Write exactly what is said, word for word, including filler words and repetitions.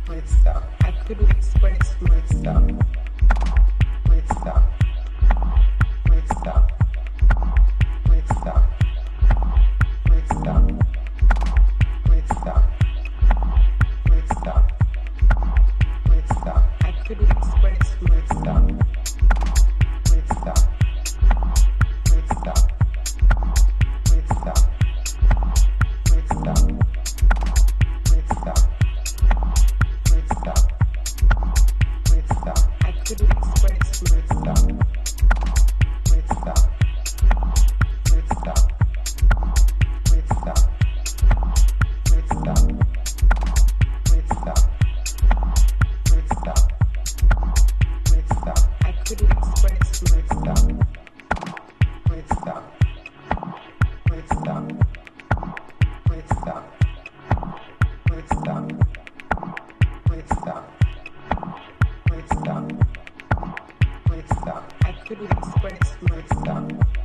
myself. I couldn't express myself. Myself. Myself. Myself. Myself. Myself. Myself. Myself. I couldn't express myself. Myself. Myself. Myself. Myself. Myself. Myself. Myself. I couldn't express myself. Myself. Myself. Myself. Myself. Myself. Myself. Myself. I couldn't express myself. Myself. Myself. Myself. Myself. Myself. Myself. Myself. I couldn't express myself.